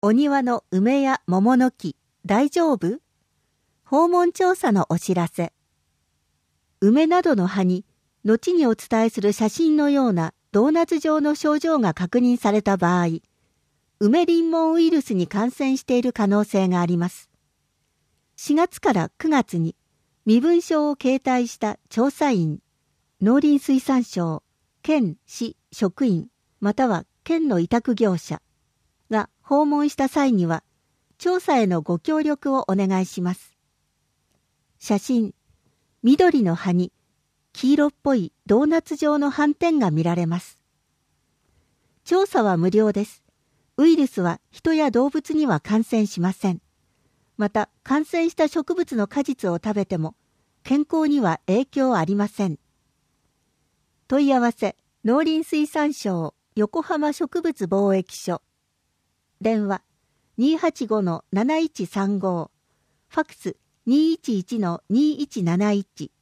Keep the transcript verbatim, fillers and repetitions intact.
お庭の梅や桃の木、大丈夫？訪問調査のお知らせ。梅などの葉に、後にお伝えする写真のようなドーナツ状の症状が確認された場合、梅リンモンウイルスに感染している可能性があります。しがつからくがつに身分証を携帯した調査員、農林水産省、県市職員、または県の委託業者が訪問した際には、調査へのご協力をお願いします。写真、緑の葉に黄色っぽいドーナツ状の斑点が見られます。調査は無料です。ウイルスは人や動物には感染しません。また、感染した植物の果実を食べても、健康には影響ありません。問い合わせ、農林水産省横浜植物貿易所。電話、にーはちごのなないちさんご。ファックス、にーいちいちのにーいちなないち。